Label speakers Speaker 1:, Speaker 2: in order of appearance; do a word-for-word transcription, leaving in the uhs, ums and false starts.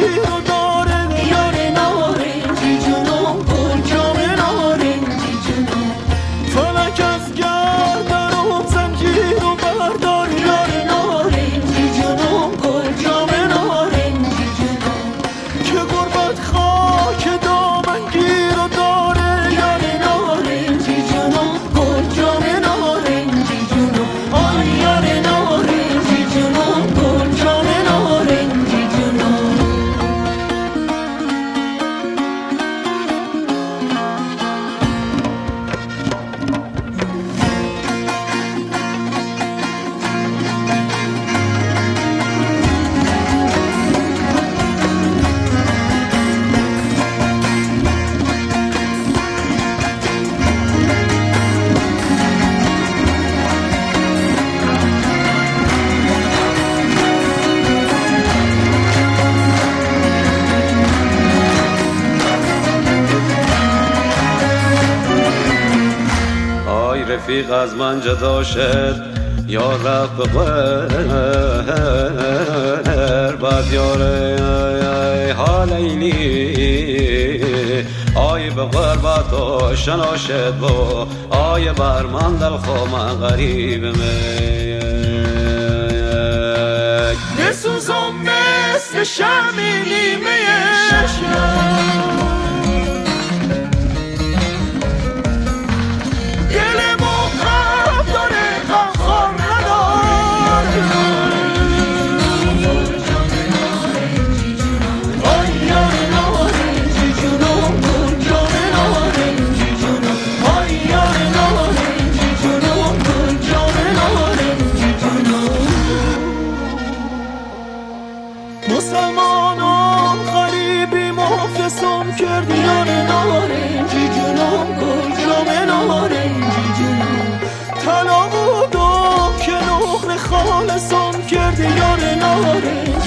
Speaker 1: گیر و داره یار نارنجی جونم گل جام نارنجی جونم فلک از گردنم زنجیر و بردار یار نارنجی جونم گل جام نارنجی جونم که غربت خاک دامن گیر و داره یار نارنجی جونم گل جام نارنجی جونم آی یار نارنجی جونم گل جام نارنجی جونم
Speaker 2: رفیق از من جدا شد یا رفت به غیر بعد یاره ها لیلی آی به غربت و شنا شد با آی بر من دل خوام غریب میک
Speaker 1: نسوزم مثل شمی نیمه ششم مسلمانم غریبی مفلسم کردی یار نارنجی جونم گل جام نارنجی جونم طلا بودم که نقل خالصم کردی یار نارنجی